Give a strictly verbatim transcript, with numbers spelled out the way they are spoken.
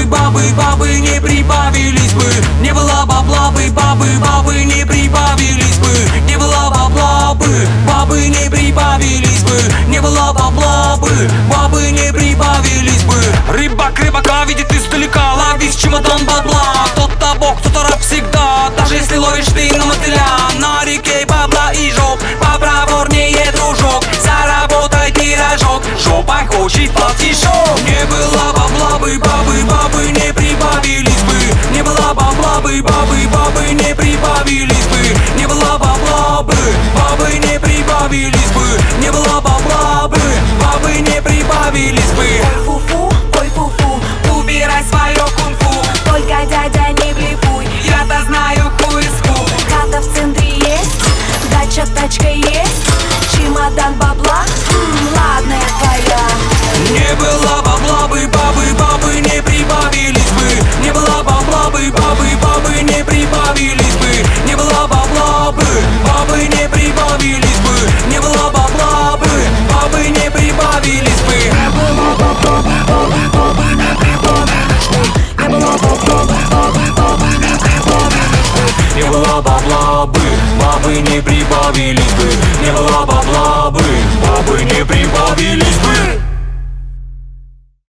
бабы, бабы не прибавились бы. Не было бабла бы, бабы, бабы не прибавились бы. Не было бабла бы, бабы не прибавились бы. Не было бабла бы, бабы не прибавились бы. Рыбак рыбака видит издалека, ловись чемодан бабла. Кто-то бог, кто-то раб всегда. Даже если ловишь ты на мотыля, на реке бабла и жоп, попроворнее, дружок. Заработай пирожок, жопа хочет платишок. Не было бабла бы, бабы, бабы не прибавились бы. Не было бабла бы, бабы, бабы не прибавились бы. Не было бабла бы, бабы не прибавились бы. Не было бабла бы, бабы не прибавились бы. Ой, фу-фу, ой, фу-фу, убирай свое кунг-фу. Только, дядя, не блефуй, я-то знаю хуй-ску. Хата в центре есть, дача, тачка есть, чемодан бабла, м-м, ладно, я твоя. Не было бабла бы, бабы, бабы не прибавились бы. Не было бабла бы, бабы, бабы не прибавились бы. Не было бабла бы, бабы не прибавились бы. Не было бабла бы, бабы не прибавились бы. Не было бабла бы, бабы, бабы не прибавились бы. Не было бабла бы, бабы, бабы не прибавились бы. Не было бабла бы, бабы не прибавились бы. Не было бабла бы, бабы не прибавились бы.